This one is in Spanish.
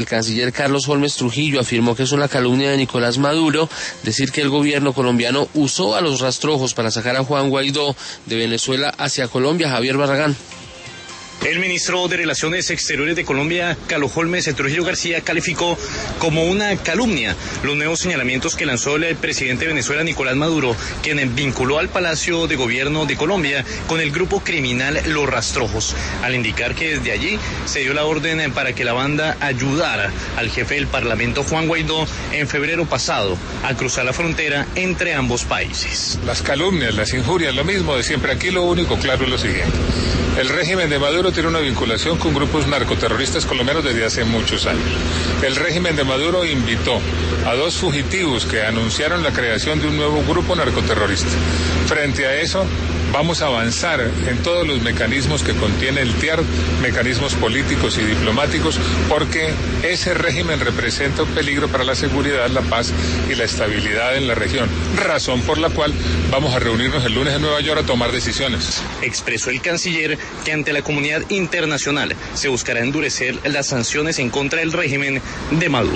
El canciller Carlos Holmes Trujillo afirmó que es una calumnia de Nicolás Maduro decir que el gobierno colombiano usó a los rastrojos para sacar a Juan Guaidó de Venezuela hacia Colombia. Javier Barragán. El ministro de Relaciones Exteriores de Colombia, Carlos Holmes Trujillo García, calificó como una calumnia los nuevos señalamientos que lanzó el presidente de Venezuela, Nicolás Maduro, quien vinculó al Palacio de Gobierno de Colombia con el grupo criminal Los Rastrojos, al indicar que desde allí se dio la orden para que la banda ayudara al jefe del Parlamento, Juan Guaidó, en febrero pasado, a cruzar la frontera entre ambos países. Las calumnias, las injurias, lo mismo de siempre. Aquí lo único claro es lo siguiente. El régimen de Maduro tiene una vinculación con grupos narcoterroristas colombianos desde hace muchos años. El régimen de Maduro invitó a 2 fugitivos que anunciaron la creación de un nuevo grupo narcoterrorista. Frente a eso, vamos a avanzar en todos los mecanismos que contiene el TIAR, mecanismos políticos y diplomáticos, porque ese régimen representa un peligro para la seguridad, la paz y la estabilidad en la región, razón por la cual vamos a reunirnos el lunes en Nueva York a tomar decisiones. Expresó el canciller que ante la comunidad internacional se buscará endurecer las sanciones en contra del régimen de Maduro.